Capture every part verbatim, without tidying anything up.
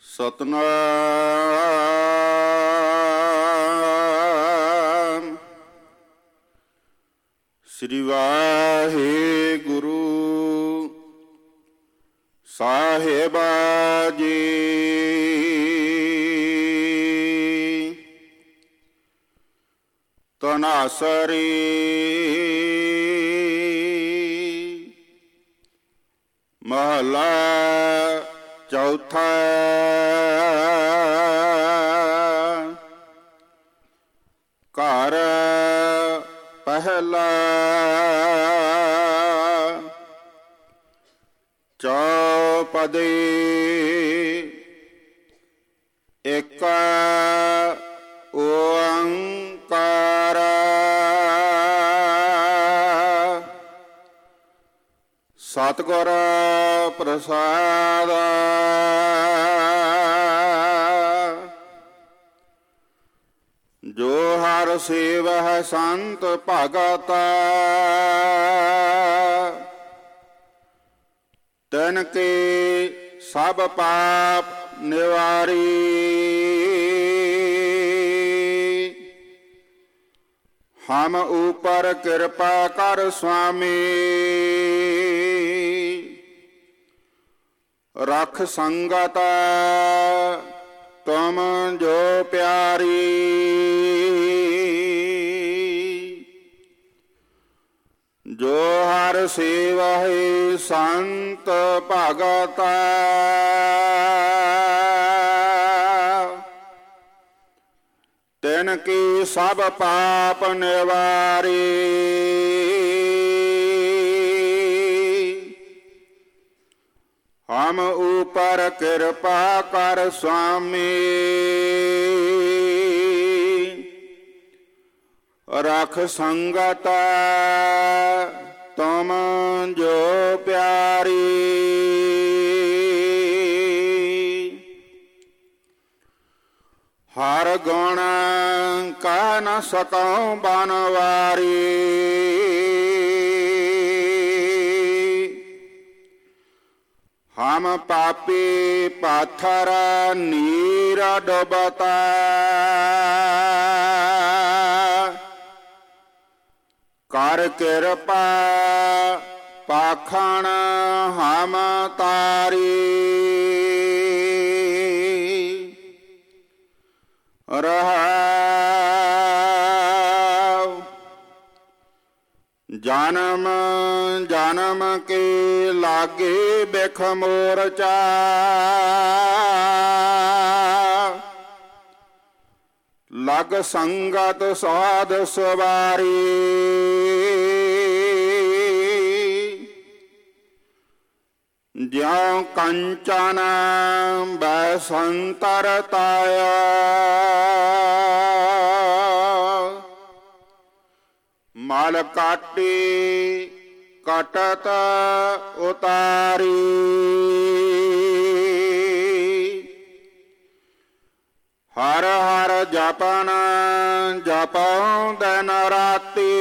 ਸਤਨਾਮ ਸ੍ਰੀ ਵਾਹਿਗੁਰੂ ਸਾਹਿਬਾ ਜੀ। ਤਨਾਸਰੀ ਮਹਲਾ ਚੌਥਾ। ਘਰ ਪਹਿਲਾ ਚੌਪਦੀ। ਇੱਕ ਓੰਕਾਰ ਸਤਿਗੁਰ ਪ੍ਰਸਾਦਿ। ਜੋ ਹਰਿ ਸੇਵਹਿ ਸੰਤ ਭਗਤ ਤਿਨ ਕੇ ਸਭ ਪਾਪ ਨਿਵਾਰੀ। ਹਮ ਉਪਰ ਕਿਰਪਾ ਕਰ ਸੁਆਮੀ ਰਖ ਸੰਗਤ ਤੁਮ ਜੋ ਪਿਆਰੀ। ਜੋ ਹਰਿ ਸੇਵਹਿ ਸੰਤ ਭਗਤ ਤਿਨ ਕੀ ਸਭ ਪਾਪ ਨਿਵਾਰੀ। ਹਮ ਉਪਰ ਕਿਰਪਾ ਕਰ ਸੁਆਮੀ ਰਖ ਸੰਗਤ ਤੁਮ ਜੋ ਪਿਆਰੀ। ਹਰ ਗੁਣ ਕਹਿ ਨ ਸਕਉ ਬਨਵਾਰੀ। ਹਮ ਪਾਪੀ ਪਾਥਰ ਨੀਰ ਡੁਬਤਾ ਕਰ ਕਿਰਪਾ ਪਾਖਣ ਹਮ ਤਾਰੀ। ਰਹਾਉ ਜਨਮ ਜਨਮ ਕੇ ਲਾਗੇ ਬਿਖ ਮੋਰਚਾ ਲਗ ਸੰਗਤ ਸਾਧ ਸਵਾਰੀ। ਜਿਉ ਕੰਚਨ ਬੈਸੰਤਰ ਤਾਇਆ ਮਲ ਕਾਟੀ ਕਟਤ ਉਤਾਰੀ। ਹਰ ਹਰ ਜਪਨ ਜਪਉ ਦਿਨ ਰਾਤੀ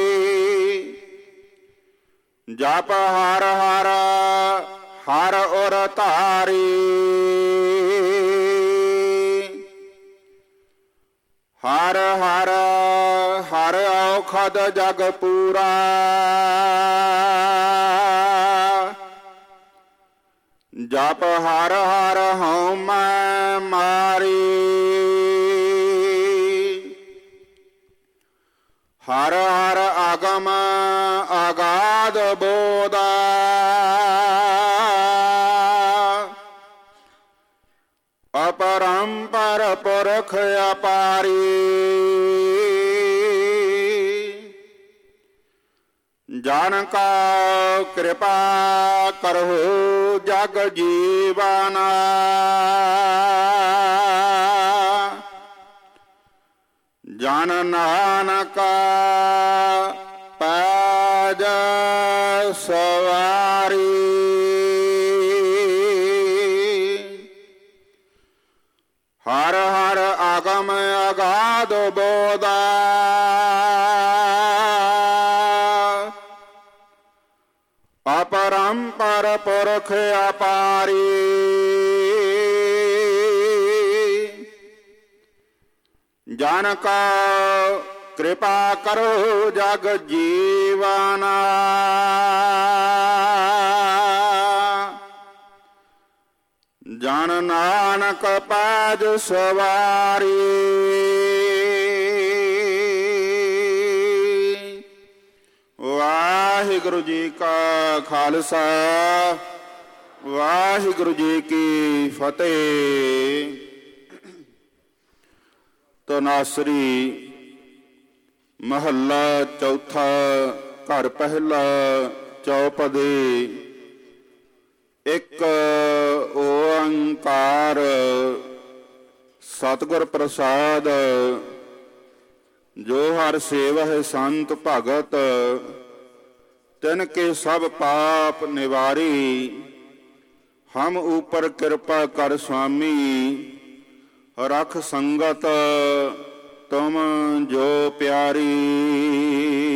ਜਪ ਹਰ ਹਰ ਹਰ ਉਰ ਧਾਰੀ। ਹਰ ਹਰ ਹਰ ਔਖਦ ਜਗ ਪੂਰਾ ਜਪ ਹਰ ਹਰ ਹਉਮੈ ਮਾਰੀ। ਹਰ ਹਰ ਆਗਮ ਆਗਾਧ ਬੋਧਾ ਅਪਰੰਪਰ ਪੁਰਖ ਅਪਾਰੀ। ਜਨ ਕਾ ਕਿਰਪਾ ਕਰਹੁ ਜਗ ਜੀਵਨ ਜਨ ਨਾਨਕ ਪੈਜ ਸਵਾਰੀ। ਹਰ ਹਰ ਆਗਮ ਅਗਾਧ ਬੋਧਾ ਅਪਰੰਪਰ ਪੁਰਖ ਅਪਾਰੀ। ਜਨ ਕਾ ਕਿਰਪਾ ਕਰੋ ਜਗ ਜੀਵਨਾ। ਜਨ ਨਾਨਕ ਪੈਜ ਸਵਾਰੀ ਵਾਹਿਗੁਰੂ ਜੀ ਕਾ ਖਾਲਸਾ ਵਾਹਿਗੁਰੂ ਜੀ ਕੀ ਫਤਿਹ। ਤਨਾਸਰੀ ਮਹੱਲਾ ਚੌਥਾ ਘਰ ਪਹਿਲਾ ਚੌਪਦੀ। ਇੱਕ ਓੰਕਾਰ ਸਤਿਗੁਰ ਪ੍ਰਸਾਦ ਜੋ ਹਰ ਸੇਵਹਿ ਸੰਤ ਭਗਤ ਤਿਨ ਕੇ ਸਭ ਪਾਪ ਨਿਵਾਰੀ। ਹਮ ਊਪਰ ਕਿਰਪਾ ਕਰ ਸੁਆਮੀ ਰਖ ਸੰਗਤ ਤੁਮ ਜੋ ਪਿਆਰੀ।